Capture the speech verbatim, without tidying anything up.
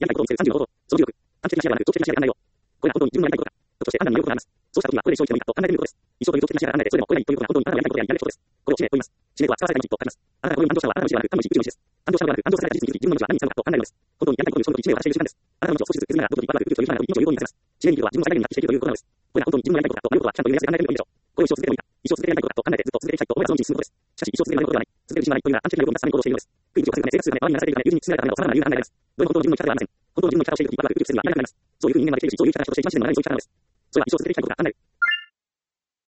やりたいことを見せるさんじゅうの方法。その記録。短期的な視野ではなく、長期的な視野で考えよう。これが本当に自分のやりたいことか。として判断によることがあります。そうした時には、これで消費者のいいかと考えてみることです。一生という長期的な視野で考えて、それでもこれがいいということが本当にあなたのやりたいことであり、やるべきことです。これを使命と言います。使命とは使わされた命と書きます。あなたがこれを感動したのはあなたの死ではなく、神の意志、宇宙の意志です。感動したのではなく、感動された事実について自分の命は何に使うのかと考えるのです。本当にやりたいことに衝動と一命を渡している瞬間です。あなたの命を少しずつ削りながら、どこにバラバラ宇宙という人など命を有効に見せます。使命には自分の最大限に発揮しているということなのです。これが本当に自分のやりたいことかとなることは、ちゃんと夢なせて考えてみるといいでしょう。これを一生続けてもいいか、一生続けてやりたいことかと考えて、ずっと続けていきたいと思えばそのうちに進むことです。しかし一生続けられることではない。続ける自信はないというのは短期的な欲望に出すために行動しているのです。悔い道を重ね、生活するため、周りにならされているため、友人に勧められたための様々な理由が考えられます。どれも本当の自分の生き方ではありません。本当の自分の生き方をしているとき、バラバラ宇宙という人には見えなくなります。そういうふうに人間はできているし、そういう生き方をしているし、自身の内容を生き方なのです。それは一生続けていきたいことが考える。